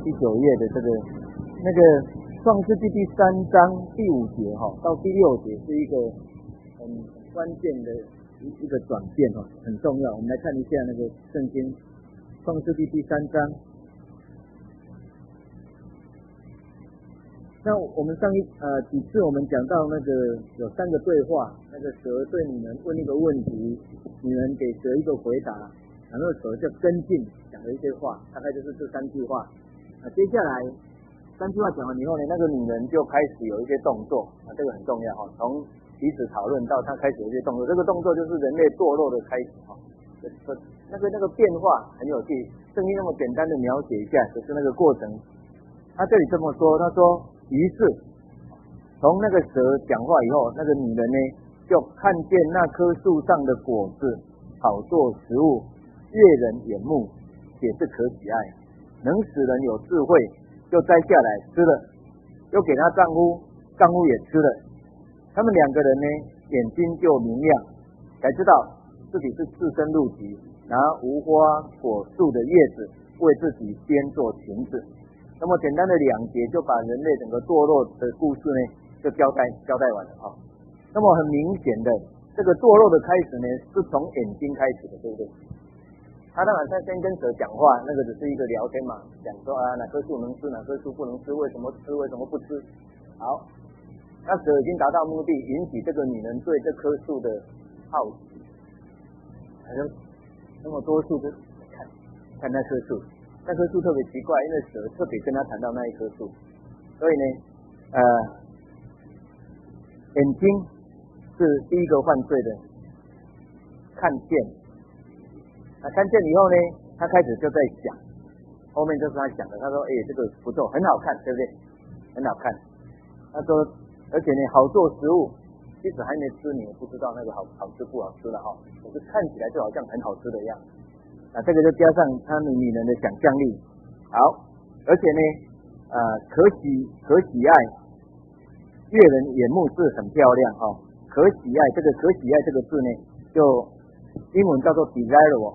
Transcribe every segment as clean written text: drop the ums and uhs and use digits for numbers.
第9页的这个那个创世纪第3章第5节到第6节是一个很关键的一个转变很重要。我们来看一下那个圣经创世纪第3章。那我们几次我们讲到那个有3个对话，那个蛇对女人问一个问题，女人给蛇一个回答，然后蛇就跟进讲了一些话，大概就是这3句话。接下来3句话讲完以后呢，那个女人就开始有一些动作这个很重要从彼此讨论到她开始有一些动作，这个动作就是人类堕落的开始那个变化很有趣，圣经那么简单的描写一下，可是那个过程，他这里这么说，他说于是从那个蛇讲话以后，那个女人呢就看见那棵树上的果子好做食物，悦人眼目，也是可喜爱，能使人有智慧，就摘下来吃了，又给她丈夫，丈夫也吃了。他们2个人呢眼睛就明亮，才知道自己是赤身露体，拿无花果树的叶子为自己编做裙子。那么简单的2节就把人类整个堕落的故事呢就交代完了那么很明显的，这个堕落的开始呢是从眼睛开始的，对不对？他当然他先跟蛇讲话，那个只是一个聊天嘛，讲说哪棵树能吃，哪棵树不能吃，为什么吃，为什么不吃。好，那蛇已经达到目的，引起这个女人对这棵树的好奇，好像那么多树就看那棵树。那棵树特别奇怪，因为蛇特别跟他谈到那一棵树，所以呢，眼睛是第一个犯罪的，看见，看见以后呢，他开始就在想，后面就是他想的，他说，这个不错，很好看，对不对？很好看。他说，而且呢，好做食物，即使还没吃，你也不知道那个好吃不好吃了可是看起来就好像很好吃的样子。这个就加上他们女人的想象力，好，而且呢，可喜爱，悦人眼目是很漂亮可喜爱，这个可喜爱这个字呢，就英文叫做 desirable，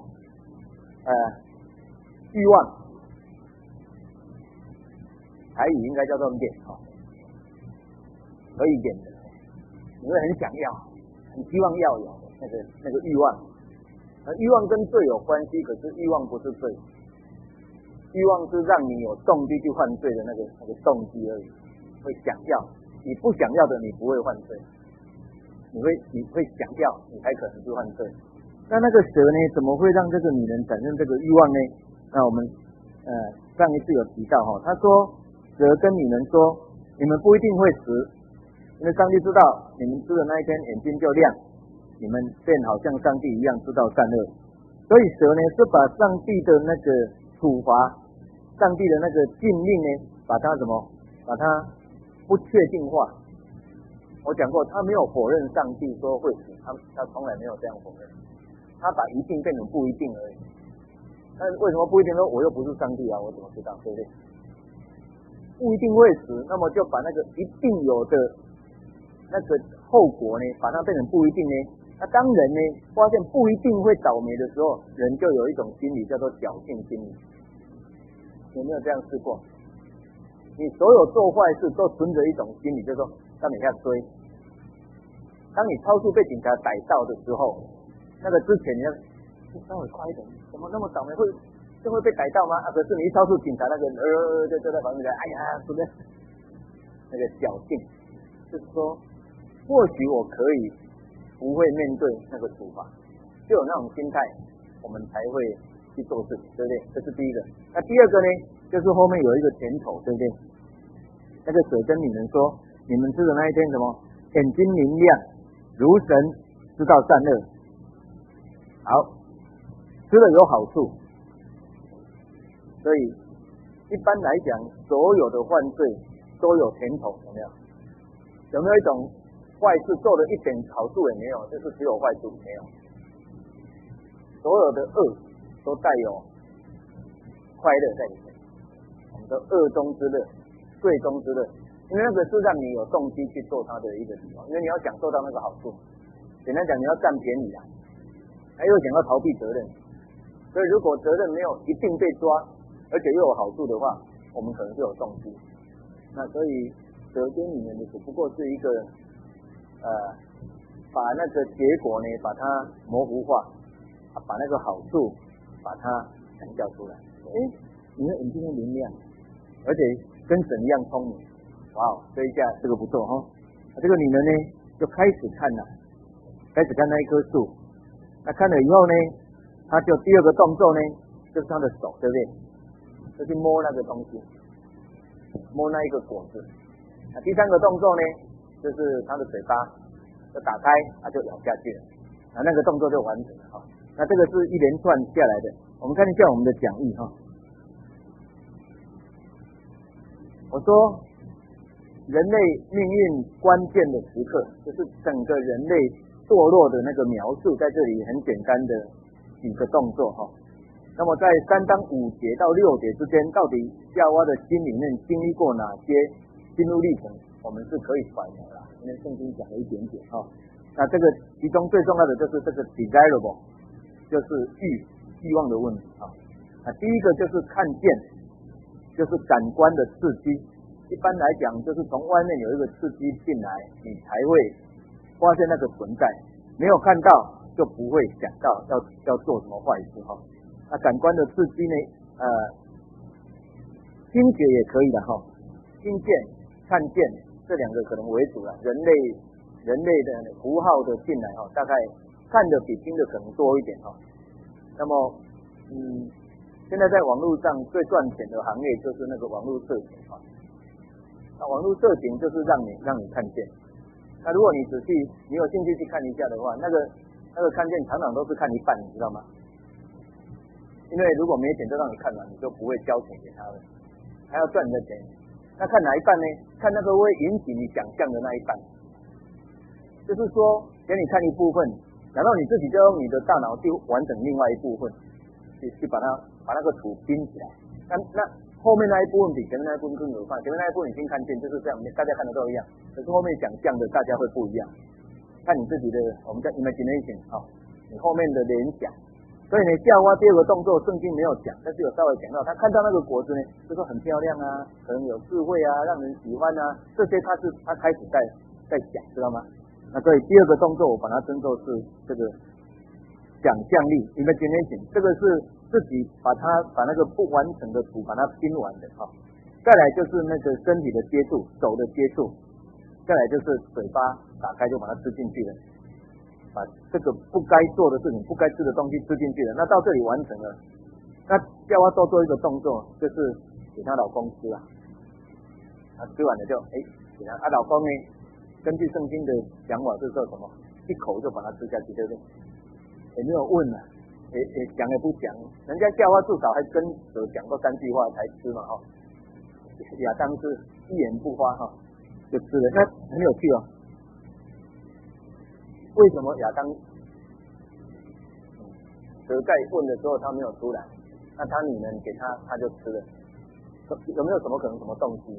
欲望，台语应该叫做点可以点的，你会很想要，很希望要有那个欲望。欲望跟罪有关系，可是欲望不是罪，欲望是让你有动机去犯罪的那个动机而已，会想要，你不想要的你不会犯罪，你会想要，你才可能去犯罪。那个蛇呢，怎么会让这个女人产生这个欲望呢？那我们上一次有提到他说蛇跟女人说，你们不一定会死，因为上帝知道你们吃的那一天眼睛就亮，你们便好像上帝一样知道善恶。所以蛇呢是把上帝的那个处罚，上帝的那个禁令呢，把它不确定化。我讲过，他没有否认上帝说会死，他从来没有这样否认，他把一定变成不一定而已。但为什么不一定说我又不是上帝我怎么知道，对不对？不一定会死，那么就把那个一定有的那个后果呢，把它变成不一定呢。那当人呢发现不一定会倒霉的时候，人就有一种心理叫做侥幸心理。有没有这样试过？你所有做坏事都存着一种心理，就是说他每下追。当你超速被警察逮到的时候，那个之前你要稍微快一点，怎么那么倒霉会被逮到吗？可是你一超速，警察那个就在旁边哎呀，是不是？那个侥幸，就是说或许我可以不会面对那个处罚，就有那种心态，我们才会去做事情，对不对？这是第一个。那第二个呢，就是后面有一个甜头，对不对？那个蛇跟女人说，你们吃的那一天什么？眼睛明亮，如神知道善恶。好，吃了有好处。所以一般来讲，所有的犯罪都有甜头，有没有？有没有一种坏事做了一点好处也没有，就是只有坏处没有？所有的恶都带有快乐在里面，我们说恶中之乐，罪中之乐，因为那个是让你有动机去做它的一个地方，因为你要享受到那个好处。简单讲，你要占便宜还又想要逃避责任，所以如果责任没有一定被抓，而且又有好处的话， 我们可能就有动机。那所以舌尖里面的只不过是一个把那个结果呢把它模糊化，把那个好处把它强调出来。你的眼睛很明亮，而且跟神一样聪明，哇，这一下这个不错哈。这个女人呢就开始看了，开始看那一棵树。那看了以后呢，她就第二个动作呢，就是她的手，对不对？就去摸那个东西，摸那一个果子。那第三个动作呢，就是她的嘴巴就打开，就咬下去了。那个动作就完成了哈。那这个是一连串下来的。我们看一下我们的讲义哈。我说，人类命运关键的时刻，就是整个人类堕落的那个描述，在这里很简单的几个动作哈。那么在3章5节到6节之间，到底夏娃的心里面经历过哪些心路历程，我们是可以揣摩的，因为圣经讲了一点点哈。那这个其中最重要的就是这个 desirable， 就是欲望的问题哈。第一个就是看见，就是感官的刺激。一般来讲，就是从外面有一个刺激进来，你才会发现那个存在。没有看到，就不会想到要做什么坏事哈。那感官的刺激呢？听觉也可以的哈，听见、看见这两个可能为主了。人类的符号的进来哈，大概看的比听的可能多一点哈。那么，现在在网络上最赚钱的行业就是那个网络色情哈。那网络色情就是让你看见。那如果你仔细，你有兴趣去看一下的话，那个看见常常都是看一半，你知道吗？因为如果没钱就让你看完，你就不会交钱给他了，还要赚你的钱。那看哪一半呢？看那个会引起你想象的那一半。就是说，给你看一部分，然后你自己就用你的大脑去完成另外一部分，去把那个图拼起来。那后面那一部分比前面那一部分更有范，前面那一部分已经看见，就是这样，大家看的都一样。可是后面想象的大家会不一样，看你自己的，我们叫 imagination 你后面的联想。所以呢，夏娃第二个动作圣经没有讲，但是有稍微讲到，他看到那个果子呢，就说很漂亮啊，可能有智慧啊，让人喜欢啊，这些他开始在想，知道吗？那所以第二个动作我把它称作是这个想象力 imagination， 这个是自己把那个不完成的图把它拼完的哈。再来就是那个身体的接触，手的接触，再来就是嘴巴打开就把它吃进去了。把这个不该做的事情、不该吃的东西吃进去了，那到这里完成了。那叫他多做一个动作，就是给她老公吃啊。她吃完了就给她老公呢，根据圣经的讲法是说什么？一口就把它吃下去，对不对？也没有问啊，也讲也不讲，人家夏娃至少还跟蛇讲过3句话才吃嘛哈。亚当是一言不发哈，就吃了，那很有趣哦。为什么亚当蛇在问的时候他没有出来？那他女人给他就吃了，有没有什么可能什么动机？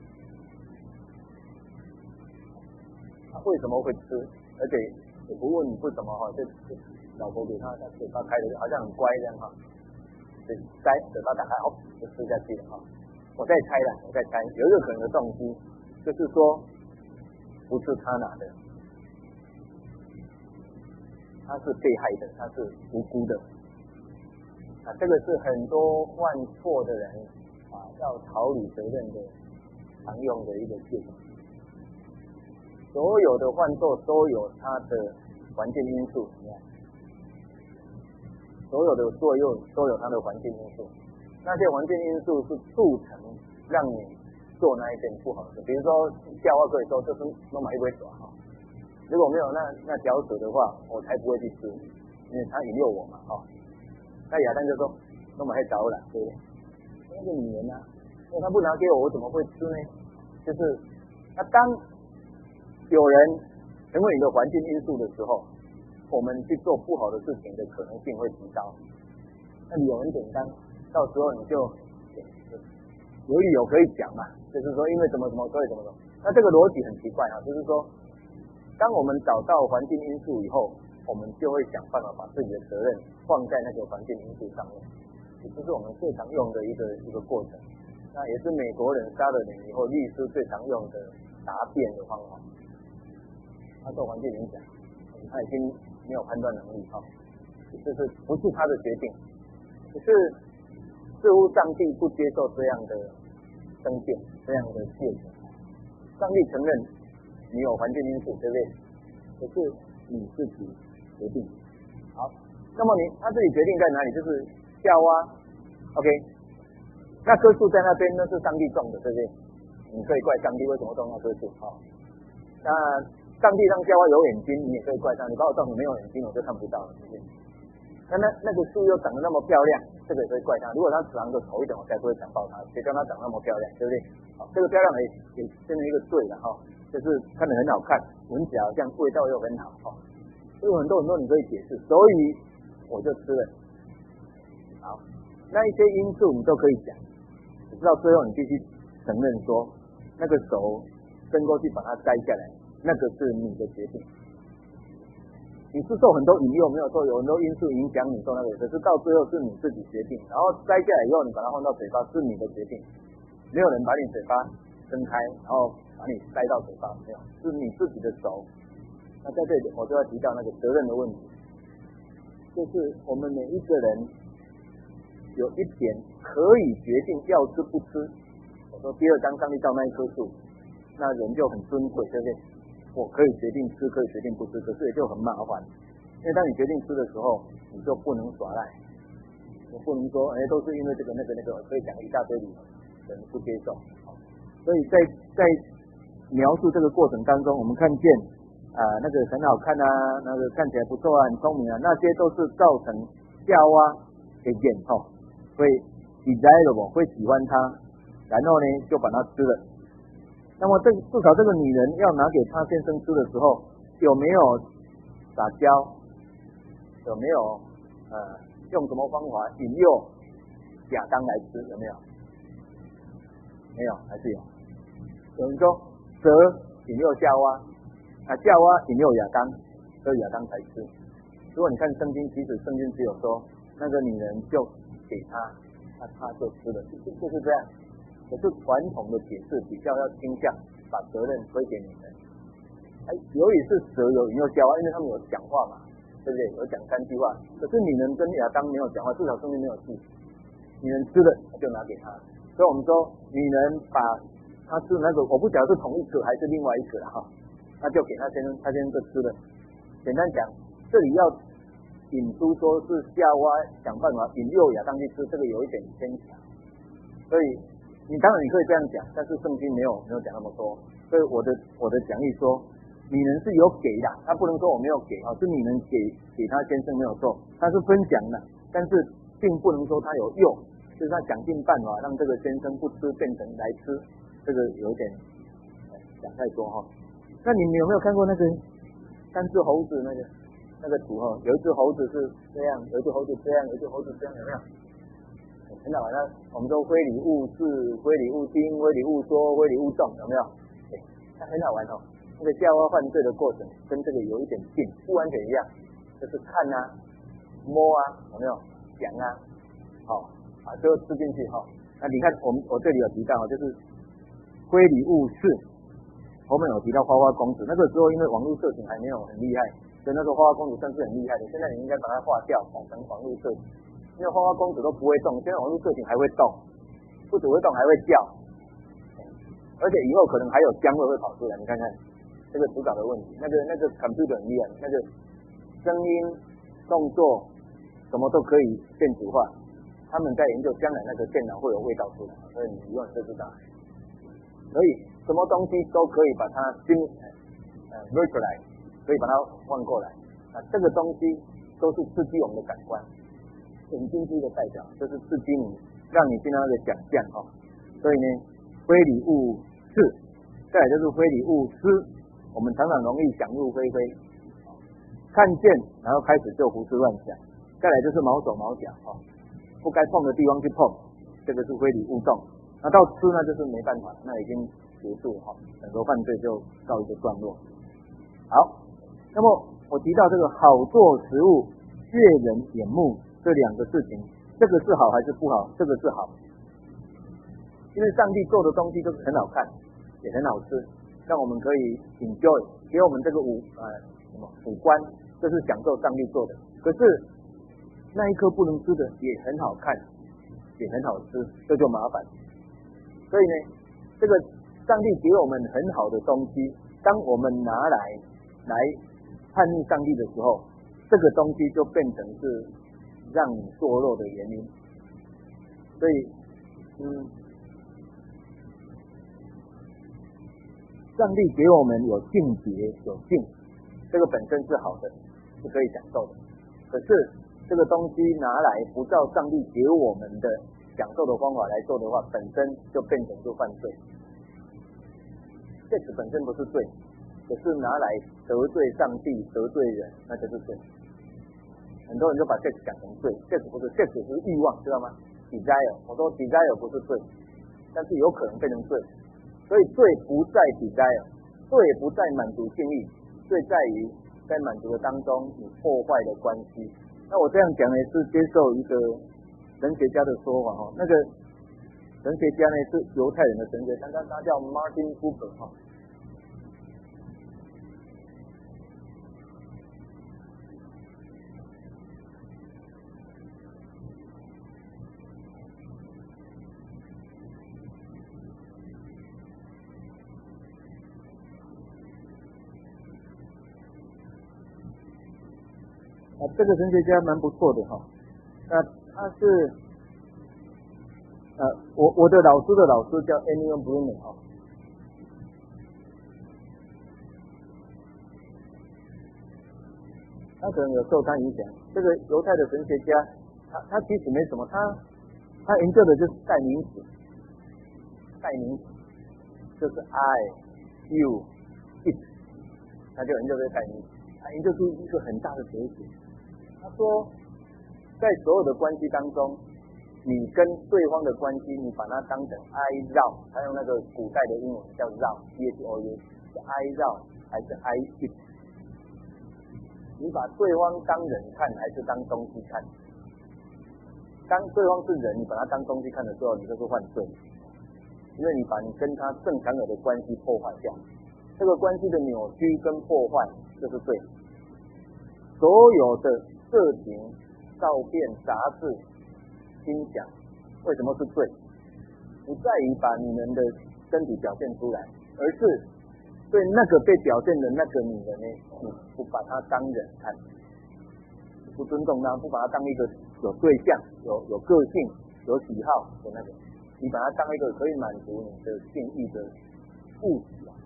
他为什么会吃？而且也不问为什么哈，就老婆给他嘴巴开的，好像很乖这样哈，嘴巴打开就吃下去了哈。我在猜，有一个可能的动机，就是说不是他拿的。他是被害的，他是无辜的。这个是很多犯错的人要逃离责任的常用的一个借口。所有的犯错都有他的环境因素，所有的作用都有他的环境因素。那些环境因素是促成让你做那一件不好的事。比如说夏娃可以说这是弄买一杯水哈。如果没有那条蛇的话，我才不会去吃，因为他引诱我嘛，那亚当就说，那么还找了，对不对？那个女人啊，因为他不拿给我，我怎么会吃呢？就是当有人成为你的环境因素的时候，我们去做不好的事情的可能性会提高。那理由很简单，到时候你就有理由可以讲嘛，就是说因为怎么所以怎么。那这个逻辑很奇怪就是说。当我们找到环境因素以后，我们就会想办法把自己的责任放在那个环境因素上面，也就是我们最常用的一个过程。 那也是美国人杀了人以后，律师最常用的答辩的方法。他受环境影响，他已经没有判断能力就是不是他的决定，可是似乎上帝不接受这样的争辩，这样的借口。上帝承认你有环境因素，对不对？可是你自己决定。好，那么他自己决定在哪里？就是夏娃 ，OK， 那棵树在那边，那是上帝种的，对不对？你可以怪上帝为什么种那棵树那上帝让夏娃有眼睛，你也可以怪上帝，把我造成没有眼睛，我就看不到了，对不对？那个树又长得那么漂亮，这个也可以怪他。如果它长得丑一点，我才不会想抱它。谁叫它长那么漂亮，对不对？好，这个漂亮也变成一个罪了就是看得很好看，闻起来好像味道又很好所以很多你可以解释，所以我就吃了。好，那一些因素你都可以讲，直到最后你必须承认说，那个手伸过去把它摘下来，那个是你的决定。你是受很多引诱，没有错，有很多因素影响你做那个，可是到最后是你自己决定。然后摘下来以后，你把它放到嘴巴，是你的决定，没有人把你嘴巴伸开，然后把你塞到嘴巴，没有，是你自己的手。那在这里我就要提到那个责任的问题，就是我们每一个人有一点可以决定要吃不吃。我说第二章上帝造那一棵树，那人就很尊贵，对不对？我可以决定吃，可以决定不吃，可是也就很麻烦。因为当你决定吃的时候，你就不能耍赖，我不能说都是因为这个那个，可以讲一大堆理由，人不接受。所以在描述这个过程当中，我们看见那个很好看那个看起来不错很聪明那些都是造成夏娃的眼会 desirable， 会喜欢它，然后呢就把它吃了。那么至少这个女人要拿给她先生吃的时候，有没有撒娇？有没有用什么方法引诱亚当来吃？有没有？没有，还是有。有人说蛇引诱夏娃，夏娃引诱亚当，所以亚当才吃。如果你看圣经，其实圣经只有说那个女人就给他，他就吃了，就是这样。可是传统的解释比较要倾向把责任推给女人。由于是蛇有引诱夏娃，因为他们有讲话嘛，对不对？有讲3句话，可是女人跟亚当没有讲话，至少圣经没有记。女人吃了就拿给他，所以我们说女人把他吃那个，我不晓得是同一个还是另外一个那就给他先生，他先生就吃了。简单讲，这里要引出说是夏娃想办法引诱亚当去吃，这个有一点牵强，所以你当然你可以这样讲，但是圣经没有讲那么多。所以我的讲义说，女人是有给的，他不能说我没有给是女人给他先生没有错，他是分享的，但是并不能说他有用，就是他想尽办法让这个先生不吃变成来吃，这个有点讲太多那你们有没有看过那个3只猴子那个图有一只猴子是这样，有一只猴子这样，有一只猴子这样，有没有？很好玩，我们说非礼勿视、非礼勿听、非礼勿说、非礼勿动，有没有？它很好玩那个夏娃犯罪的过程跟这个有一点近，不完全一样，就是看摸有没有？讲最后吃进去那你看我这里有提到就是非礼勿视，后面有提到花花公子，那个时候因为网络色情还没有很厉害，所以那时候花花公子算是很厉害的，现在你应该把它划掉，改成网络色情。因为花花公子都不会动，现在网络色情还会动，不只会动还会叫，而且以后可能还有香味会跑出来。你看看这个主导的问题，那个 computer 很厉害，那个声音、动作什么都可以电子化。他们在研究将来那个电脑会有味道出来，所以你永远就知道。所以什么东西都可以把它virtualize， 可以把它换过来。这个东西都是刺激我们的感官。眼睛是一个代表，就是刺激你，让你进到那个想象所以呢，非礼勿视，再来就是非礼勿思。我们常常容易想入非非，看见然后开始就胡思乱想。再来就是毛手毛脚不该碰的地方去碰，这个是非礼勿动。那到吃呢，就是没办法，那已经结束整个犯罪就告一个段落。好，那么我提到这个好做食物，悦人眼目。这2个事情，这个是好还是不好？这个是好。 因为上帝做的东西都是很好看，也很好吃，让我们可以 enjoy， 给我们这个五官，这是享受上帝做的。可是那一颗不能吃的也很好看，也很好吃，这就麻烦。所以呢，这个上帝给我们很好的东西，当我们拿来叛逆上帝的时候，这个东西就变成是让你堕落的原因。所以上帝给我们有性别有性，这个本身是好的，是可以享受的。可是这个东西拿来不照上帝给我们的享受的方法来做的话，本身就变成是犯罪。sex 本身不是罪，可是拿来得罪上帝得罪人，那就是罪。很多人就把 sex 讲成罪， sex 不是， sex 是欲望，知道吗？ desire， 我说 desire 不是罪，但是有可能变成罪。所以罪不在 desire， 罪不在满足性欲，罪在于在满足的当中你破坏了关系。那我这样讲呢，是接受一个神学家的说法哈，那个神学家呢是犹太人的神学家，他叫 Martin Buber 哈。这个神学家蛮不错的哈，他是我的老师的老师叫 Emil Brunner 哈，他可能有受他影响。这个犹太的神学家，他其实没什么，他研究的就是代名词，就是 I、you、it， 他就研究这个代名词，他研究出一个很大的哲学。他说，在所有的关系当中，你跟对方的关系，你把它当成 I 绕，他用那个古代的英文叫绕 ，ESOU， 是 I 绕还是 I it？ 你把对方当人看还是当东西看？当对方是人，你把他当东西看的时候，你就是犯罪，因为你把你跟他正常有的关系破坏掉，这个关系的扭曲跟破坏就是罪。所有的色情、照片、杂志、音响，为什么是罪？不在于把你们的身体表现出来，而是对那个被表现的那个女人呢，你不把她当人看，不尊重她，不把她当一个有对象、有个性、有喜好的那个，你把她当一个可以满足你的性欲的物体啊，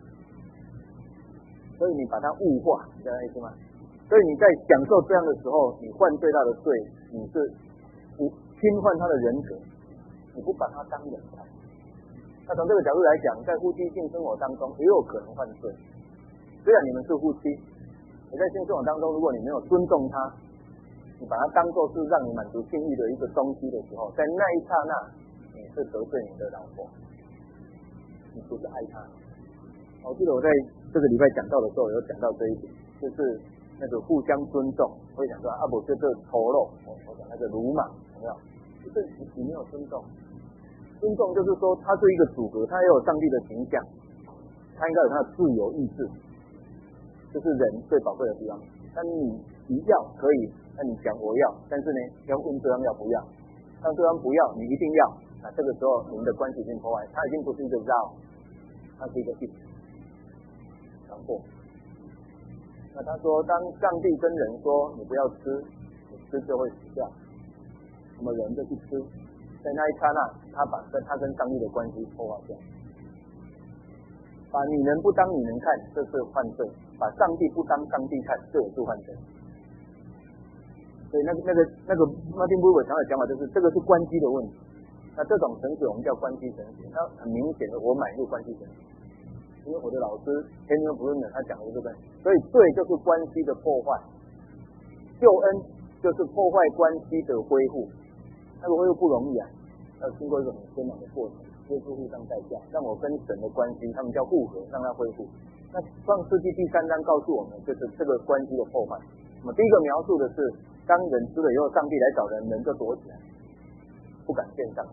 所以你把它物化，你知道意思吗？所以你在享受这样的时候，你犯最大的罪，你是侵犯他的人格，你不把他当人看。那从这个角度来讲，在夫妻性生活当中也有可能犯罪。虽然你们是夫妻，你在性生活当中，如果你没有尊重他，你把他当作是让你满足性欲的一个东西的时候，在那一刹那，你是得罪你的老婆，你不是爱他。我记得我在这个礼拜讲到的时候，有讲到这一点，就是那个互相尊重。我会讲说不就这丑陋，我讲那个鲁莽，有没有？就是你没有尊重。尊重就是说，他是一个主格，他也有上帝的形象，他应该有他的自由意志，这是人最宝贵的地方。但你要可以，那你讲我要，但是呢，要问对方要不要。当对方不要，你一定要，那这个时候你们的关系已经破坏，他已经不是一个绕，他是一个一强迫。那他说，当上帝跟人说你不要吃，你吃就会死掉，那么人就去吃，在那一刹那，他跟上帝的关系破坏掉。把女人不当女人看，这是犯罪；把上帝不当上帝看，这也是犯罪。所以那个马丁布尔常的讲法就是，这个是关系的问题。那这种神学我们叫关系神学，它很明显的我买入关系神学。因为我的老师天天不论的，他讲的这个，所以罪就是关系的破坏，救恩就是破坏关系的恢复。那个恢复不容易啊，要经过一个很艰难的过程，耶稣付上代价，让我跟神的关系，他们叫复合，让它恢复。那创世纪第3章告诉我们，就是这个关系的破坏。那么第一个描述的是，当人吃了以后，上帝来找人，人就躲起来，不敢见上帝。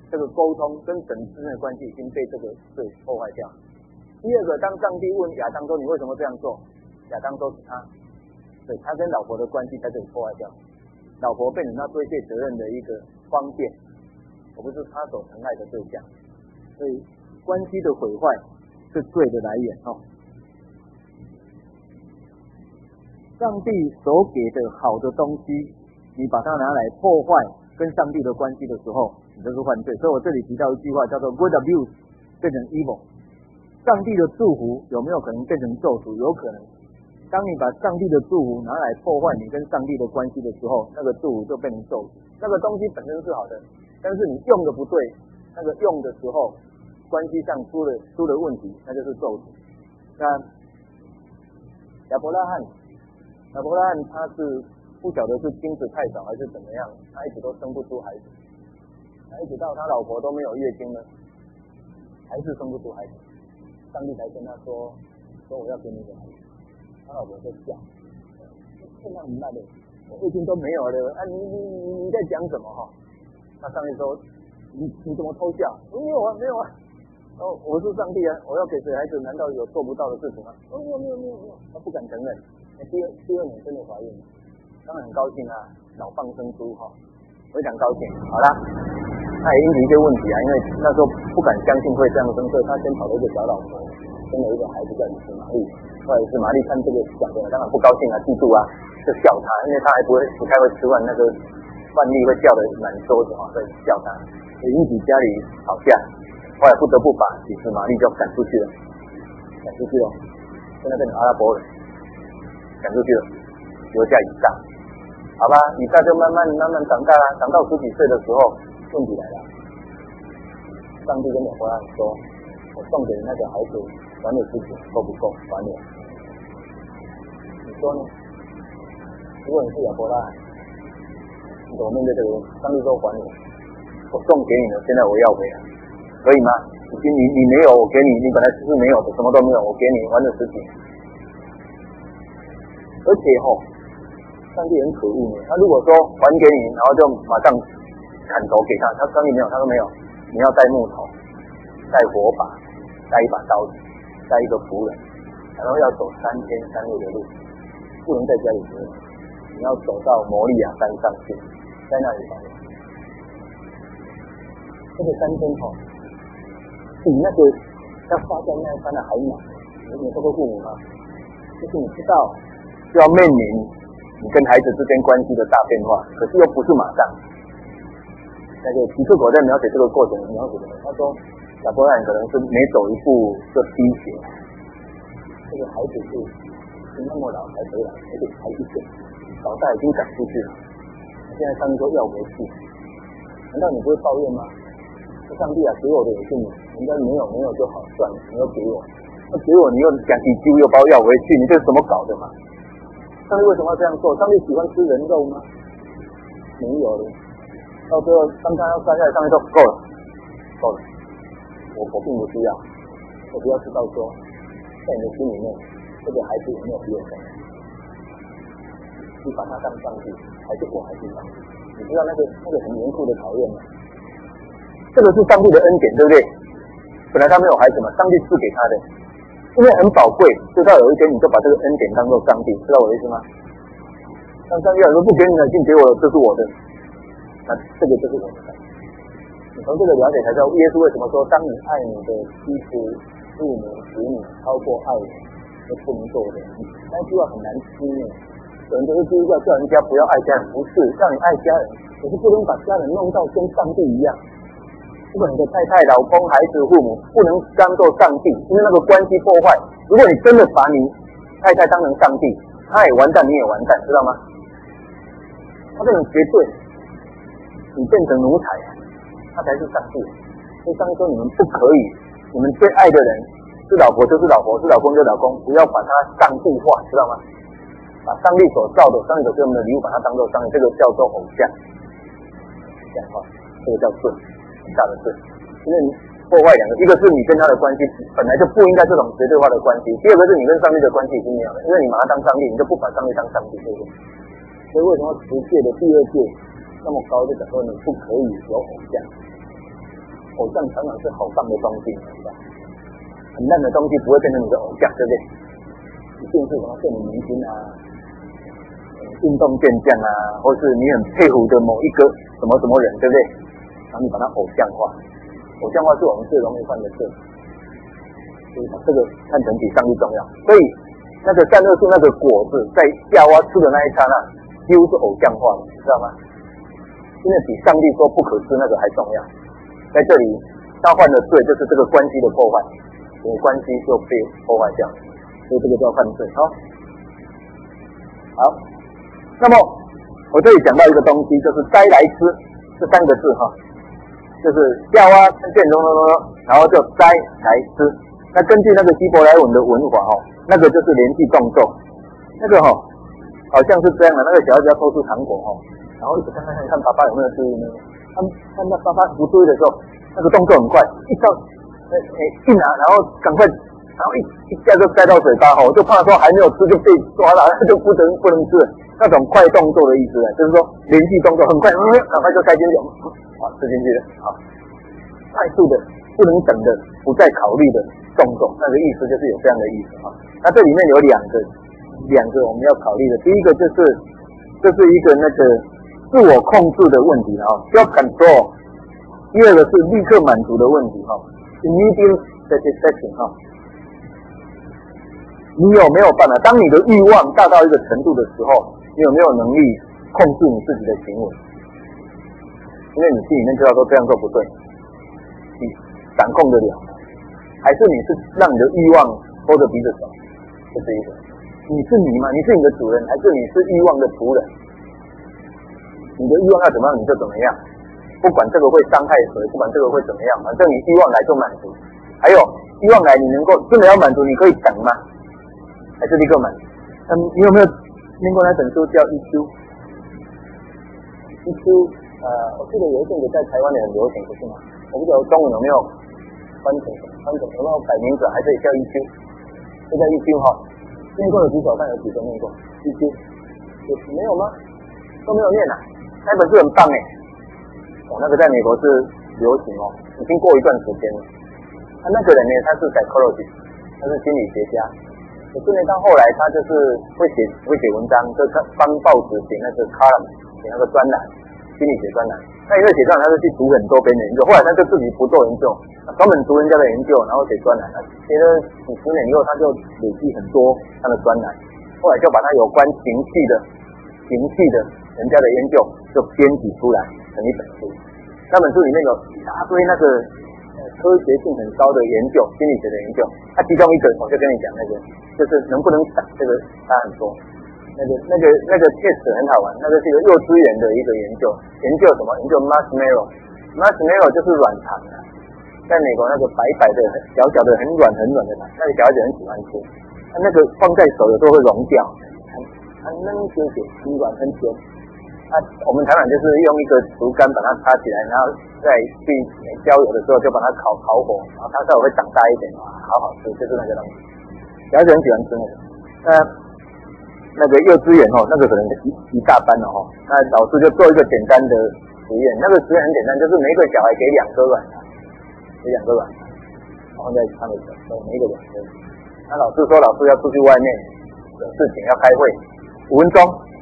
这个沟通跟神之间的关系已经被这个罪破坏掉。第二个，当上帝问亚当说你为什么这样做，亚当说是他，对，他跟老婆的关系在这里破坏掉，老婆变成他推卸责任的一个方便，而不是他所疼爱的对象，所以关系的毁坏是罪的来源哦。上帝所给的好的东西，你把它拿来破坏跟上帝的关系的时候，你就是犯罪。所以我这里提到一句话叫做 good abuse 变成 evil。上帝的祝福有没有可能变成咒诅？有可能。当你把上帝的祝福拿来破坏你跟上帝的关系的时候，那个祝福就变成咒诅。那个东西本身是好的，但是你用的不对，那个用的时候关系上出了问题，那就是咒诅。那亚伯拉罕他是不晓得是精子太少还是怎么样，他一直都生不出孩子，他一直到他老婆都没有月经了，还是生不出孩子。上帝才跟他说我要给你个孩子，他老婆在笑，这样很烂的，我月经都没有了啊！你在讲什么哈？那上帝说你怎么偷笑？没有啊。哦，我是上帝啊！我要给谁孩子，难道有做不到的事情吗？没有，他不敢承认。第二年真的怀孕了，当然很高兴啊，老蚌生珠哈，非常高兴。好啦，他也引起一些问题啊，因为那时候不敢相信会这样生，所以他先找了一个小老婆，生了一个孩子叫以实玛利。后来以实玛利看这个讲的，当然不高兴啊，嫉妒啊，就笑他，因为他还不太会吃饭，那个饭粒会掉的满桌子哈，所以笑他，也引起家里吵架。后来不得不把以实玛利就赶出去了，跟那个阿拉伯人赶出去了，留下以撒。好吧，以撒就慢慢长大了，长到10几岁的时候，问题来了。上帝跟亚伯拉罕说：“我送给那个孩子还的事情够不够？还你。”你说呢？如果你是亚伯拉罕，你怎么面对这个问题？上帝说还你，我送给你了，现在我要回来，可以吗？你没有，我给你，你本来是没有的，什么都没有，我给你还了10几。而且上帝很可恶呢。他如果说还给你，然后就马上砍头给他，上帝没有，他说没有，你要带木头，带火把，带一把刀子，带一个仆人，然后要走3天3夜的路，不能在家里吃，你要走到摩利亚山上去，在那里祷告。这个3天比那个要发在那山的还难。你做过父母吗？就是你知道就要面临你跟孩子之间关系的大变化，可是又不是马上。那个启示录在描写这个过程，描写什么？他说亚伯拉罕可能是每走一步就滴血，这个孩子是那么老才回来，而且才1岁，老大已经赶出去了，现在上帝说要回去，难道你不会抱怨吗？上帝啊，给我的也是你，人家没有就好，算了，你要给我，那给我你又讲几句又把我要回去，你这是怎么搞的嘛？上帝为什么要这样做？上帝喜欢吃人肉吗？没有的。到最后，当他要杀下来，上帝说够了，我并不需要，我只要知道说，在你的心里面，这个孩子有没有比我重要？你把他当上帝，还是我还是上帝？你知道那个很严酷的考验吗？这个是上帝的恩典，对不对？本来他没有孩子嘛，上帝赐给他的，因为很宝贵，直到有一天你就把这个恩典当作上帝，知道我的意思吗？当上帝说不给你了，已经给我了，这是我的，那这个就是我的。你从这个了解才知道，耶稣为什么说，当你爱你的妻子、父母、子女超过爱我，就不能做我的儿女。那句话很难听呢。有人就是基督教叫人家不要爱家人，不是叫你爱家人，可是不能把家人弄到跟上帝一样。不管你的太太、老公、孩子、父母，不能当作上帝，因为那个关系破坏。如果你真的把你太太当成上帝，他也完蛋，你也完蛋，知道吗？他变成绝对，你变成奴才，他才是上帝。所以上帝说你们不可以，你们最爱的人是老婆就是老婆，是老公就是老公，不要把他上帝化，知道吗？把上帝所造的、上帝所给我们的礼物，把它当作上帝，这个叫做偶像。讲话，这个叫罪。大的罪，因为你破坏两个，一个是你跟他的关系本来就不应该这种绝对化的关系，第二个是你跟上帝的关系已经没有了，因为你把他当上帝，你就不把上帝当上帝，对不对？所以为什么10诫的第2诫那么高，就讲说你不可以有偶像， 偶像常常是好棒的东西，是吧？很烂的东西不会变成你的偶像，对不对？一定是什么电影明星啊，运动健将啊，或是你很佩服的某一个什么什么人，对不对？然后你把它偶像化，偶像化是我们最容易犯的罪，所以把这个看成比上帝重要。所以那个善恶树那个果子在夏娃吃的那一刹那，几乎是偶像化的，你知道吗？因为比上帝说不可吃那个还重要。在这里他犯的罪就是这个关系的破坏，所以关系就被破坏掉，所以这个叫犯罪。好，那么我这里讲到一个东西，就是摘来吃这三个字就是夏娃看见然后就摘来吃。那根据那个希伯来文的文法那个就是连续动作，那个好像是这样的，那个小孩子要偷吃糖果然后一直看爸爸有没有注意呢？看到爸爸不注意的时候，那个动作很快，一拿，然后赶快，然后一下就塞到嘴巴就怕说还没有吃就被抓了，就不能吃了。那种快动作的意思就是说连续动作很快，赶快就塞进去，吃进去了，快速的、不能等的、不再考虑的动作，那个意思就是有这样的意思那这里面有两个我们要考虑的，第一个就是一个那个自我控制的问题self control， 第二个是立刻满足的问题immediate satisfaction你有没有办法？当你的欲望大到一个程度的时候，你有没有能力控制你自己的行为？因为你心里面知道说这样做不对，你掌控得了，还是你是让你的欲望拖着鼻子走？这是一个，你是你吗？你是你的主人，还是你是欲望的仆人？你的欲望要怎么样你就怎么样，不管这个会伤害谁，不管这个会怎么样，反正你欲望来就满足。还有欲望来，你能够真的要满足，你可以等吗？还是立刻满足？你有没有念过那本书叫EQ？我记得有一阵子在台湾也很流行，不是吗？我不知道中文有没有翻成有没有改名字，还是也叫EQ？就叫EQ念过的举手，看有几个念过 EQ？ 没有吗？都没有念那本书很棒那个在美国是流行已经过一段时间了。那个人呢，他是 psychologist， 他是心理学家。可是呢，到后来他就是会写文章，就帮报纸写那个 column， 写那个专栏，心理学专栏。那因为写专栏，他就去读很多别人的研究，后来他就自己不做研究，专门读人家的研究，然后写专栏。写了几十年以后，他就累积很多他的专栏，后来就把他有关情绪的人家的研究就编辑出来成一本书。那本书里面有一大堆那个科学性很高的研究，心理学的研究。其中一个我就跟你讲那个，就是能不能长，这个差很多。那个 test 很好玩，那个是一个幼稚园的一个研究什么？研究 marshmallow 就是软糖在美国那个白白的、小小的、很软的糖，那个小孩子很喜欢吃。那个放在手有时候会融掉，很嫩些，很软很甜。我们常常就是用一个竹竿把它插起来，然后再去郊游的时候就把它烤火，然后它稍微会长大一点，好好吃，就是那个东西。小孩子很喜欢吃那个。那个幼稚园那个可能一大班那老师就做一个简单的实验，那个实验很简单，就是每一个小孩给2颗软糖，然后在他们手每一个2颗。那老师说老师要出去外面有事情要开会，5分钟。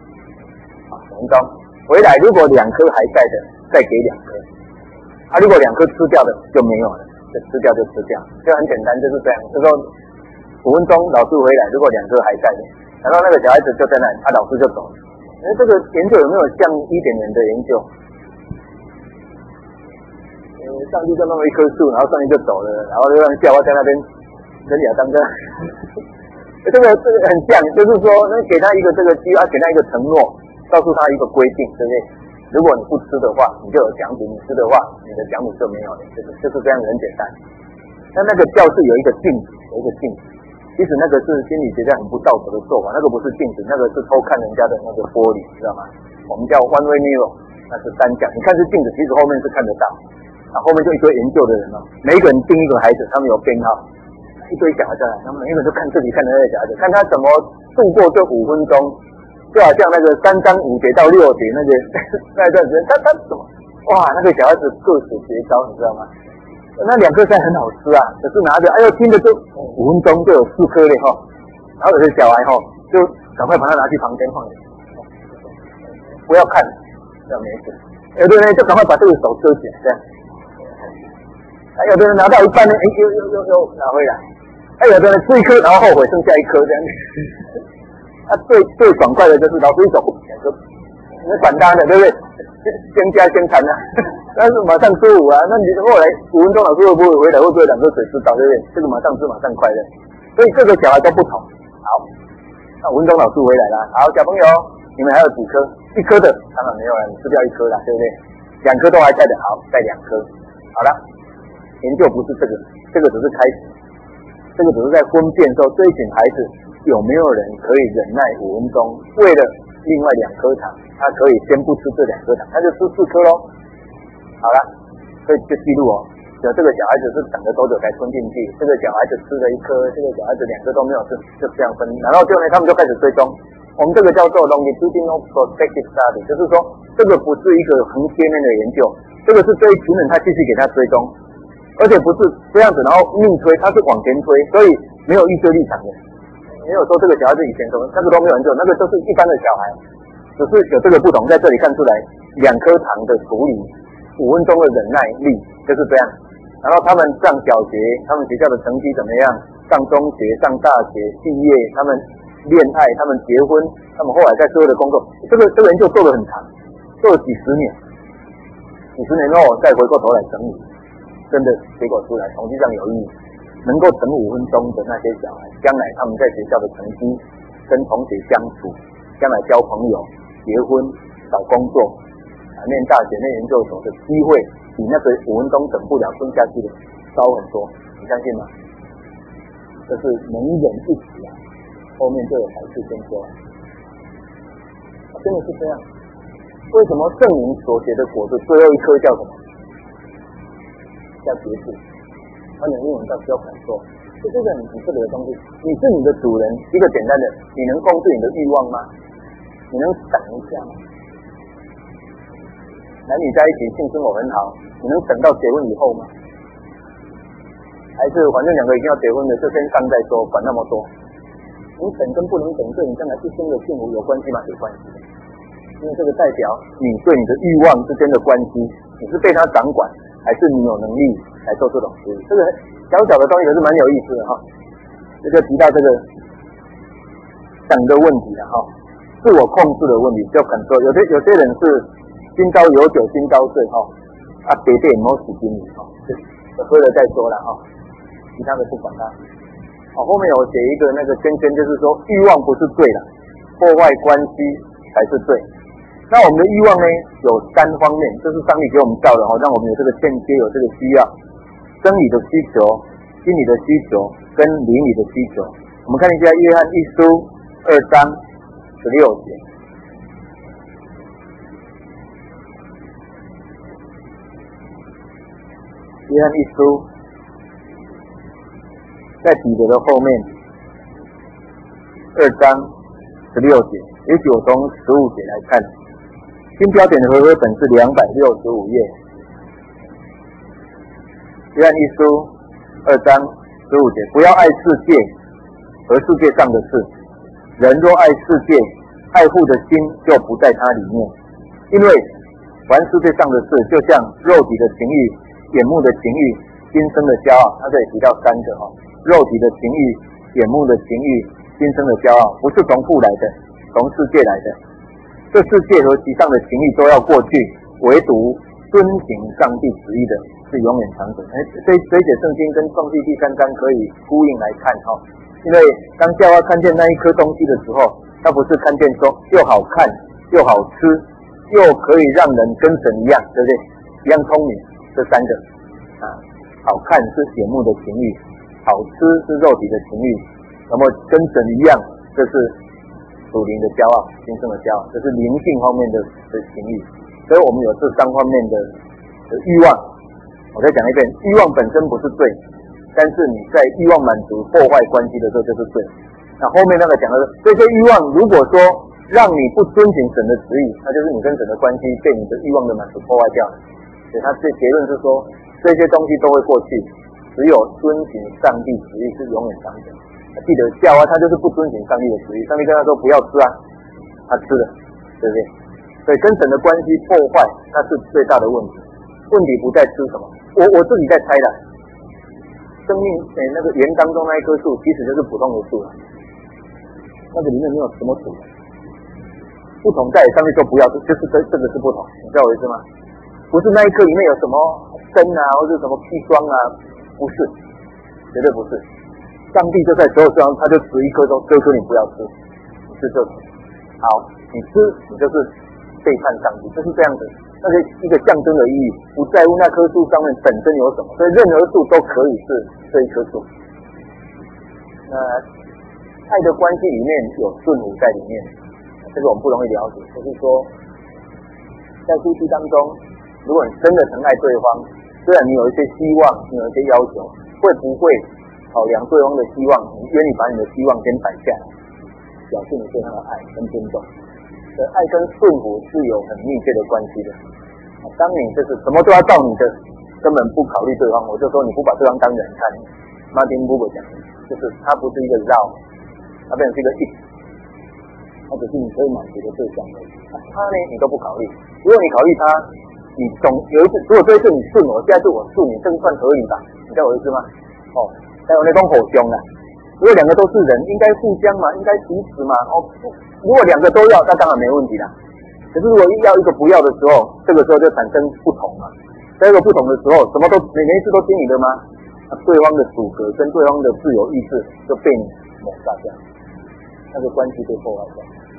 回来如果2颗还在的，再给2颗。如果2颗吃掉的就没有了，就吃掉，就很简单，就是这样。就说5分钟老师回来，如果2颗还在的，然后那个小孩子就在那里，老师就走了。这个研究有没有像伊甸园的研究？上帝就弄了一棵树，然后上帝就走了，然后就让夏娃在那边跟亚当跟。这个很像，就是说给他一个这个机会，给他一个承诺。告诉他一个规定，对不对？如果你不吃的话，你就有奖品；你吃的话，你的奖品就没有了。就是这样很简单。那个教室有一个镜子，其实那个是心理学家很不道德的做法，那个不是镜子，那个是偷看人家的那个玻璃，知道吗？我们叫 one way mirror， 那是单向。你看是镜子，其实后面是看得到。后面就一堆研究的人每一个人盯一个孩子，他们有编号，一堆小孩在那，他们每一个人就看自己看的那个小孩子，看他怎么度过这5分钟。就好像那个3章5节到6节那段时间，他怎么那个小孩子各使绝招，你知道吗？ 那2颗菜很好吃啊，可是拿着，哎呦，听着就5分钟就有4颗了哈。然后有些小孩哈，就赶快把它拿去旁边放着，不要看，这样没事。有的人就赶快把这个手遮起来，这样。有的人拿到一半呢，又拿回来。有的人吃1颗，然后后悔剩下1颗这样。最爽快的就是老师一手2颗，那管他的，对不对？先加先谈啊，但是马上吃5啊。那你后来5分钟老师会不会回来？会不会2颗水吃到，对不对？这个马上吃马上快乐。所以各个小孩都不同。好，那5分钟老师回来了。好，小朋友，你们还有几颗？1颗的当然没有了，你吃掉1颗了，对不对？2颗都还在的，好，再2颗。好了，研究不是这个，这个只是开始，这个只是在分辨说这一群孩子有没有人可以忍耐5分钟，为了另外2颗糖，他可以先不吃这2颗糖，他就吃4颗咯。好了，所以就记录哦。这个小孩子是等了多久才吞进去？这个小孩子吃了1颗，这个小孩子2颗都没有吃，就这样分。然后就呢，他们就开始追踪。我们这个叫做 longitudinal prospective study， 就是说这个不是一个横切面的研究，这个是这一群人他继续给他追踪，而且不是这样子，然后逆推，他是往前推，所以没有预设立场的，没有说这个小孩子以前什么那个都没有研究，那个都是一般的小孩，只是有这个不同，在这里看出来2颗糖的处理，5分钟的忍耐力就是这样。然后他们上小学，他们学校的成绩怎么样？上中学、上大学、毕业，他们恋爱，他们结婚，他们后来在社会的工作，这个研究做得很长，做了几十年，几十年后再回过头来整理，真的结果出来，统计上有意义，能够等5分钟的那些小孩，将来他们在学校的成绩，跟同学相处，将来交朋友、结婚、找工作，念大学、念研究所的机会。比那个5分钟等不了吞下去的高很多，你相信吗？这是能忍一时啊，后面就有才智先说，真的是这样。为什么圣灵所结的果子最后一颗叫什么？叫节制。它的英文叫 self-control， 这是一个很特别的东西。你是你的主人，一个简单的，你能控制你的欲望吗？你能等一下吗？男女在一起性生活很好，你能等到结婚以后吗？还是反正2个已经要结婚了，就先上再说，管那么多。你等跟不能等，对你将来一生的幸福有关系吗？有关系的，因为这个代表你对你的欲望之间的关系，你是被他掌管，还是你有能力来做这种事？这个小小的东西可是蛮有意思的哈。这就提到这个等的问题了哈，自我控制的问题，就很多。有些人是今朝有酒今朝醉哈，别对没死经理哈，喝了再说了哈，其他的不管他。后面有写一个那个圈圈，就是说欲望不是罪了，破坏关系才是罪。那我们的欲望呢，有3方面，这是上帝给我们造的哈，让我们有这个间接有这个需要，生理的需求、心理的需求跟灵里的需求。我们看一下约翰一书2章16节。约翰一书在彼得的后面2章16节，也许我从15节来看，新标点的和合本是265页。约翰一书2章15节，不要爱世界和世界上的事，人若爱世界，爱父的心就不在他里面，因为凡世界上的事，就像肉体的情欲、眼目的情欲、今生的骄傲，他这里提到3个肉体的情欲、眼目的情欲、今生的骄傲，不是从父来的，从世界来的。这世界和其上的情欲都要过去，唯独遵行上帝旨意的是永远长存。这一节圣经跟创世第3章可以呼应来看因为当夏娃看见那一颗东西的时候，他不是看见说又好看又好吃又可以让人跟神一样，对不对？一样聪明，这3个好看是眼目的情欲，好吃是肉体的情欲，那么跟神一样，这是属灵的骄傲，今生的骄傲，这是灵性方面的情欲。所以我们有这3方面的欲望。我再讲一遍，欲望本身不是罪，但是你在欲望满足破坏关系的时候就是罪。那后面那个讲的这些欲望，如果说让你不遵行神的旨意，那就是你跟神的关系被你的欲望的满足破坏掉了。所以他这结论是说， 这些东西都会过去，只有遵行上帝旨意是永远长久。记得夏娃他就是不遵行上帝的旨意，上帝跟他说不要吃啊，他吃了，对不对？所以跟神的关系破坏，那是最大的问题。问题不在吃什么，我自己在猜的。生命那个园当中那一棵树，其实就是普通的树了，那个里面没有什么土。不同在上帝说不要，就是这个是不同，你知道我意思吗？不是那一棵里面有什么砷啊，或者什么砒霜啊，不是，绝对不是。上帝就在所有地方，他就指一棵说，这棵你不要吃，是这种。好，你吃，你就是背叛上帝，就是这样子。那个一个象征的意义，不在乎那棵树上面本身有什么，所以任何树都可以是这一棵树。爱的关系里面有顺服在里面，这个我们不容易了解。就是说，在夫妻当中，如果你真的很爱对方，虽然你有一些希望，你有一些要求，会不会考量对方的希望，你愿意把你的希望先摆下来，表现你对他的爱跟尊重。爱跟顺服是有很密切的关系的。当你就是什么都要照你的，根本不考虑对方，我就说你不把对方当人看。马丁布伯讲，就是他不是一个绕，他变成是一个一，他只是你可以满足的对象而已。他呢，你都不考虑。如果你考虑他，你总有一次，如果这一次你顺我，下一次我顺你，这个算合理吧？你知道我意思吗？还有那种火凶啊。如果两个都是人，应该互相嘛，应该彼此嘛。如果两个都要，那当然没问题啦。可是如果要一个不要的时候，这个时候就产生不同嘛。在这个不同的时候，什么都每一次都听你的吗？那对方的主格跟对方的自由意志就被你抹杀掉，那个关系就破坏掉。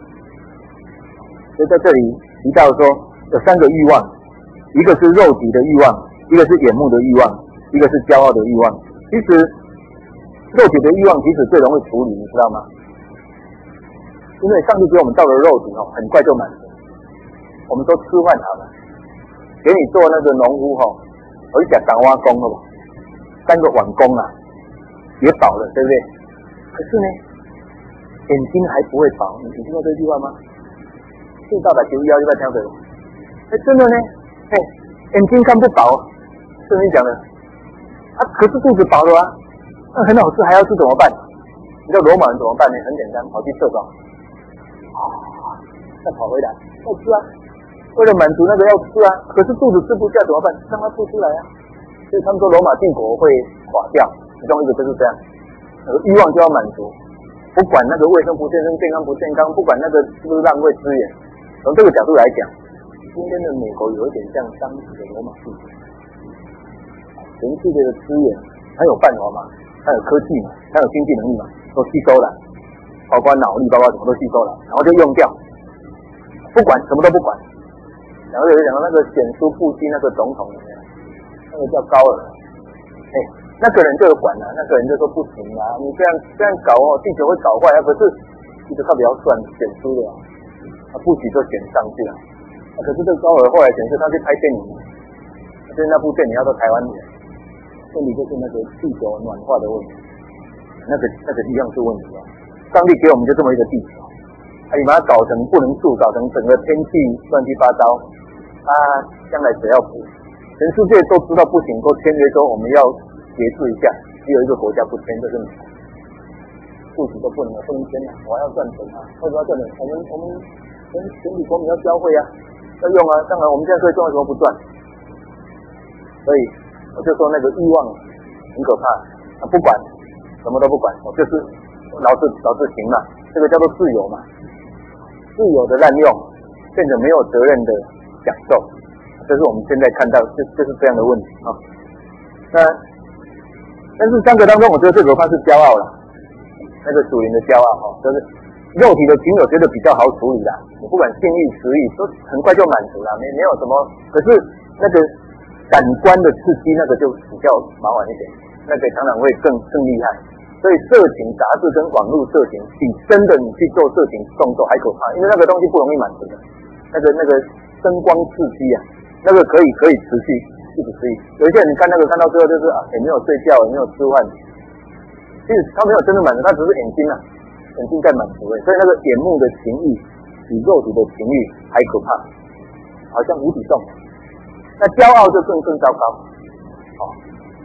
所以在这里提到说有三个欲望，一个是肉体的欲望，一个是眼目的欲望，一个是骄傲的欲望。其实肉体的欲望其实最容易处理，你知道吗？因为上帝给我们造的肉体很快就满足。我们说吃饭好了，给你做那个农夫我就讲打挖工了吧，3个碗工啊，也饱了，对不对？可是呢，眼睛还不会饱，你听过这句话吗？最大的911就在挑这个，真的呢，眼睛看不饱，圣经讲的，可是肚子饱了啊，那很好吃，还要吃怎么办？你知道罗马人怎么办呢？很简单，跑去厕所。再跑回来，要吃啊！为了满足那个要吃啊，可是肚子吃不下怎么办？让它吐出来啊！所以他们说罗马帝国会垮掉，其中一个就是这样，欲望就要满足，不管那个卫生不卫生、健康不健康，不管那个是不是浪费资源。从这个角度来讲，今天的美国有一点像当时的罗马帝国，全世界的资源，它有办法嘛，它有科技嘛，它有经济能力嘛，都吸收了，包括脑力，包括什么都吸收了，然后就用掉。不管什么都不管，然后有讲到那个显出布基那个总统，那个叫高尔，那个人就有管了，那个人就说不行啊，你这样搞地球会搞坏啊。可是一直特别要算选出的，布基就选上去了。可是这个高尔后来显示他去拍电影，所以那部电影要到台湾演，问题就是那个地球暖化的问题，那个一样是问题啊。上帝给我们就这么一个地球。你把它搞成不能住，搞成整个天气乱七八糟，将来谁要补？全世界都知道不行，都签约说我们要节制一下，只有一个国家不签，就是美国，不行都不能签啊！我还要赚钱啊！为什么要赚钱？我们全体国民要交会啊，要用啊！当然我们现在可以赚，为什么不赚？所以我就说那个欲望很可怕，不管什么都不管，我就是老是行嘛，这个叫做自由嘛。自由的滥用，变得没有责任的享受，这是我们现在看到就是这样的问题啊。但是3个当中，我觉得最可怕是骄傲了，那个属灵的骄傲就是肉体的情，我觉得比较好处理啦。你不管性欲、食欲，都很快就满足了，没有什么。可是那个感官的刺激，那个就比较麻烦一点，那个常常会更厉害。所以色情杂志跟网络色情比真的你去做色情动作还可怕，因为那个东西不容易满足的，那个声光刺激啊，那个可以持续一直持续。有一些人看那个看到最后就是也没有睡觉，也没有吃饭，其实他没有真的满足，他只是眼睛在满足所以那个眼目的情欲比肉体的情欲还可怕，好像无底洞。那骄傲就更糟糕，骄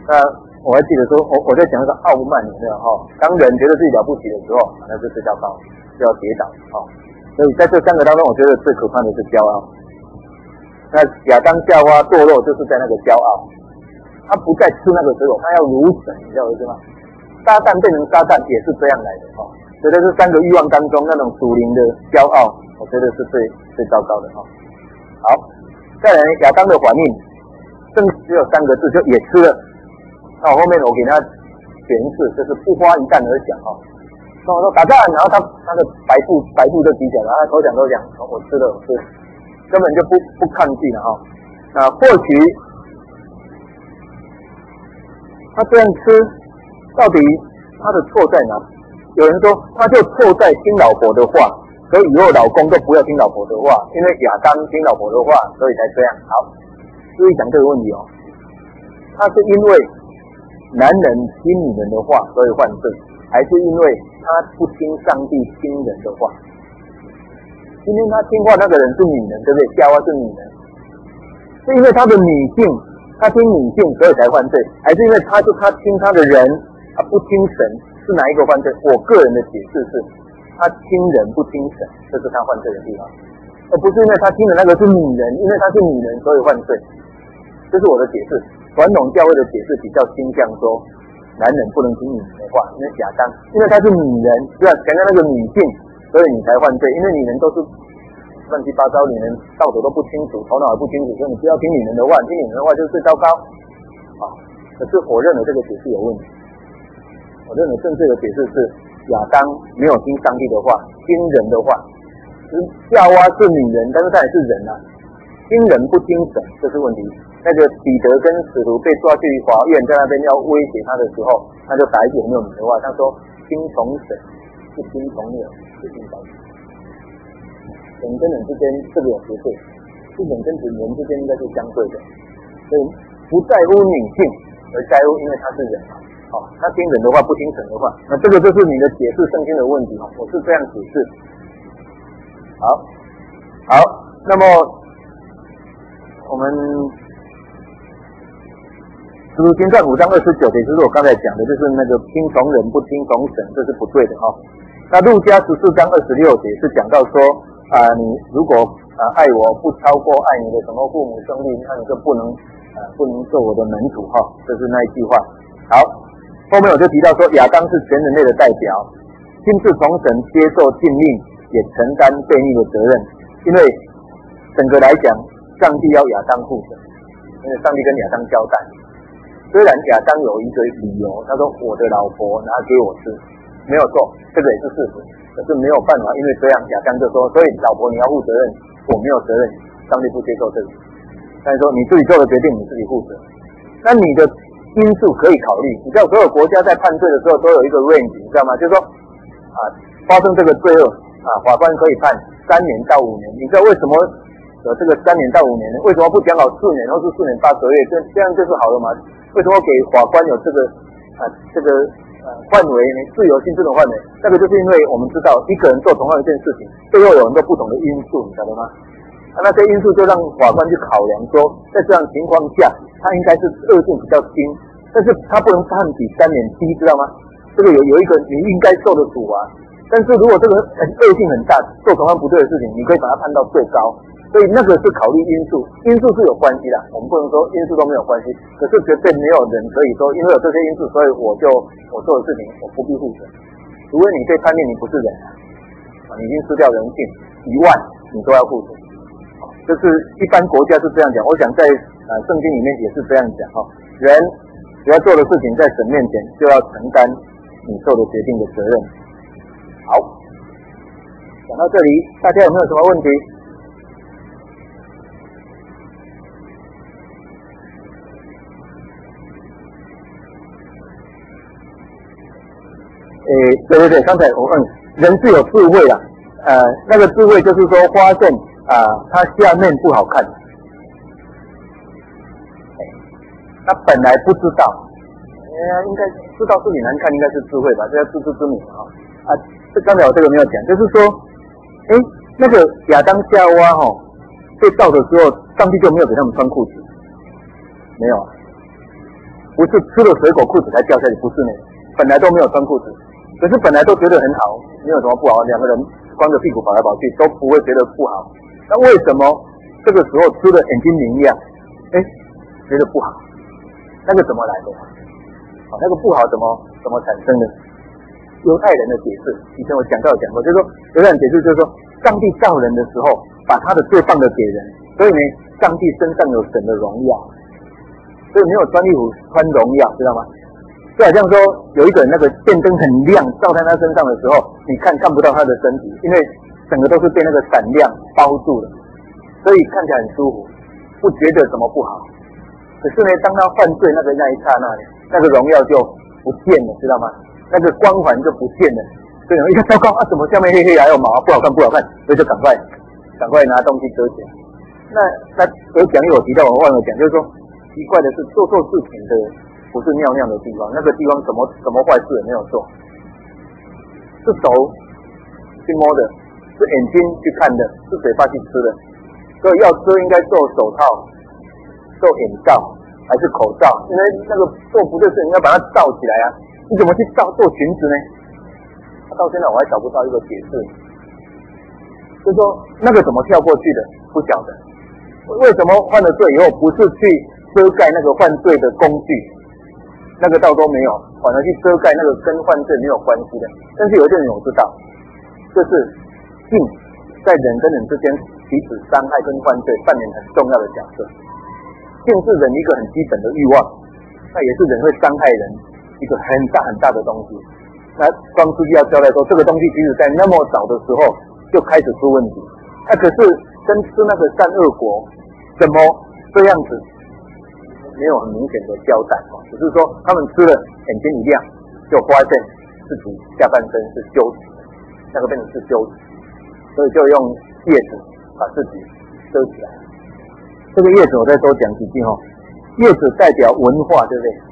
那我还记得说，我在讲那个傲慢有没有哈？当人觉得自己了不起的时候，那就最糟糕，就要跌倒哈。所以在这三个当中，我觉得最可怕的是骄傲。那亚当夏娃堕落就是在那个骄傲，他不再吃那个水果，他要如神，你知道为什么？撒旦变成撒旦也是这样来的哈。所以在这三个欲望当中，那种属灵的骄傲，我觉得是最糟糕的哈。好，再来亚当的反应，正只有三个字，就也吃了。那我后面我给他诠释，就是不花一弹而响哈。跟我说打仗，然后他的白布就举起来了，他口讲，我吃了，根本就不抗拒了哈。那或许他这样吃，到底他的错在哪？有人说他就错在听老婆的话，所以以后老公都不要听老婆的话，因为亚当听老婆的话，所以才这样。好，注意讲这个问题哦。他是因为男人听女人的话所以犯罪，还是因为他不听上帝听人的话？今天他听话那个人是女人，对不对？夏娃是女人，是因为他的女性，他听女性所以才犯罪，还是因为他听他的人，他不听神？是哪一个犯罪？我个人的解释是，他听人不听神，这是他犯罪的地方，而不是因为他听的那个是女人，因为他是女人所以犯罪。这是我的解释。传统教会的解释比较倾向说，男人不能听女人的话，因为亚当，因为他是女人，对吧？强调那个女性，所以你才犯罪。因为女人都是乱七八糟，女人道德都不清楚，头脑也不清楚，所以你不要听女人的话，听女人的话就是最糟糕。可是我认为这个解释有问题。我认为正确的解释是，亚当没有听上帝的话，听人的话。夏娃是女人，但是她也是人啊，听人不听神，这是问题。那个彼得跟使徒被抓去法院，在那边要威胁他的时候，他就打一句很有名的话，他说：“听从神，不听从人，不听从神。”人跟人之间这个有绝对，是人跟人之间应该是相对的，所以不在乎女性，而在乎因为他是人嘛。他听人的话，不听神的话，那这个就是你的解释圣经的问题我是这样解释。好，那么我们使徒行传5章29节，就是我刚才讲的，就是那个听从人不听从神，这是不对的那路加14章26节是讲到说你如果爱我不超过爱你的什么父母兄弟，那你就不能做我的门徒这是那一句话。好，后面我就提到说亚当是全人类的代表，亲自从神接受禁令，也承担悖逆的责任。因为整个来讲，上帝要亚当负责，因为上帝跟亚当交代。虽然亚当有一个理由，他说我的老婆拿给我吃，没有错，这个也是事实。可是没有办法，因为这样亚当就说，所以老婆你要负责任，我没有责任，上帝不接受这个。但是说你自己做的决定，你自己负责。那你的因素可以考虑，你知道所有国家在判罪的时候都有一个 range， 你知道吗？就是说发生这个罪恶法官可以判3年到5年。你知道为什么有这个3年到5年呢？为什么不讲好4年或是4年8个月？这样就是好了嘛？为什么给法官有这个范围呢？自由性这种范围，那个就是因为我们知道一个人做同样一件事情，背后有很多不同的因素，你晓得吗？那些因素就让法官去考量说，在这样情况下，他应该是恶性比较轻，但是他不能判比3年低，知道吗？这个有一个你应该受的处罚，但是如果这个恶性很大，做同样不对的事情，你可以把它判到最高。所以那个是考虑因素，因素是有关系的，我们不能说因素都没有关系，可是绝对没有人可以说因为有这些因素，所以我做的事情我不必负责，除非你被判定你不是人你已经失掉人性1万，你都要负责。这是一般国家是这样讲，我想在圣经里面也是这样讲人只要做的事情在神面前就要承担你做的决定的责任。好，讲到这里，大家有没有什么问题？对，刚才我问人是有智慧的，那个智慧就是说发现它下面不好看，他本来不知道，应该知道自己难看应该是智慧吧，这叫自知之明这刚才我这个没有讲，就是说那个亚当夏娃被造的时候，上帝就没有给他们穿裤子，没有不是吃了水果裤子才掉下去，不是呢，本来都没有穿裤子，可是本来都觉得很好，没有什么不好，两个人光着屁股跑来跑去都不会觉得不好。那为什么这个时候吃了眼睛明亮，觉得不好？那个怎么来的？那个不好怎么产生的？犹太人的解释，以前我讲过，就是说犹太人解释就是说，上帝造人的时候，把他的罪放了给人，所以呢，上帝身上有神的荣耀，所以没有穿衣服穿荣耀，知道吗？就好像说有一个人那个电灯很亮照在他身上的时候，你看不到他的身体，因为整个都是被那个闪亮包住了，所以看起来很舒服，不觉得什么不好。可是呢，当他犯罪那一刹那，那个荣耀就不见了，知道吗？那个光环就不见了。所以一看糟糕怎么下面黑黑还有毛，不好看，所以就赶快拿东西遮起来。那有讲义我提到，我忘了讲，就是说奇怪的是做事情的不是尿的地方，那个地方什么坏事也没有做，是手去摸的，是眼睛去看的，是嘴巴去吃的。所以要遮应该做手套、做眼罩还是口罩？因为那个做不对事情要把它罩起来啊，你怎么去做裙子呢？到现在我还找不到一个解释，就是说那个怎么跳过去的不晓得。为什么犯了罪以后不是去遮盖那个犯罪的工具，那个倒都没有，反而去遮盖那个跟犯罪没有关系的。但是有一点我知道，就是性在人跟人之间彼此伤害跟犯罪扮演很重要的角色。性是人一个很基本的欲望，那也是人会伤害人一个很大的东西。那光书记要交代说，这个东西其实在那么早的时候就开始出问题。可是跟吃那个善恶果怎么这样子没有很明显的交代，只是说他们吃了眼睛一亮就发现自己下半身是羞耻，那个变成是羞耻，所以就用叶子把自己遮起来。这个叶子我再多讲几句叶子代表文化，对不对？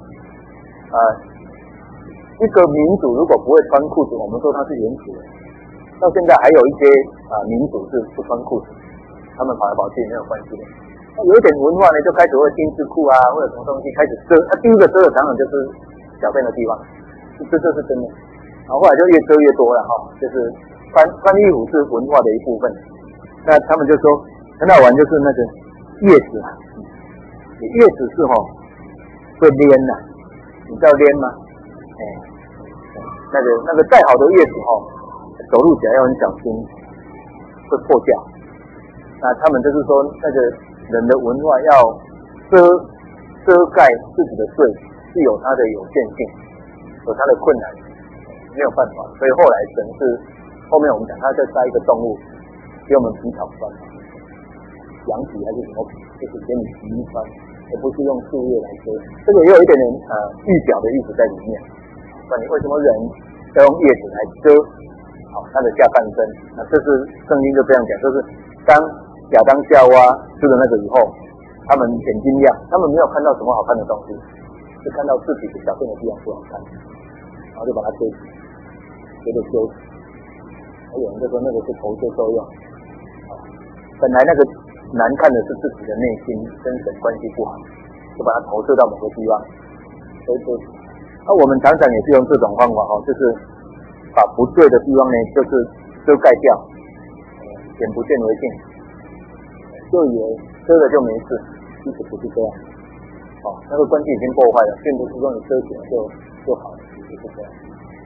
一个民族如果不会穿裤子，我们说它是原始人。到现在还有一些民族是不穿裤子，他们跑来跑去没有关系的。有一点文化呢，就开始会丁字裤啊，或者什么东西开始遮。第一个遮的常常就是小便的地方，这是真的。然后后来就越遮越多了就是穿衣服是文化的一部分。那他们就说很好玩，就是那个叶子叶子是会连你知道连吗？那个再好的叶子走路起来要很小心，会破掉。那他们就是说，那个人的文化要遮盖自己的罪，是有它的有限性，有它的困难，没有办法。所以后来神是后面我们讲，他再加一个动物给我们皮草穿，羊皮还是什么皮，就是给你皮穿，而不是用树叶来遮。这个也有一点点预表的意思在里面。那你为什么人要用叶子来遮他的下半身？那这是圣经就这样讲，就是当亚当夏娃吃了那个以后，他们眼睛亮，他们没有看到什么好看的东西，是看到自己的小便的地方不好看，然后就把它遮起，觉得羞耻。还有人就说那个是投射作用，本来那个难看的是自己的内心跟神关系不好，就把它投射到某个地方，所以我们常常也是用这种方法就是把不对的地方呢，就是遮盖掉，眼不见为净，就以为遮了就没事，其实不是这样。那个关系已经破坏了，并不是说你遮起来就好了，不是这样。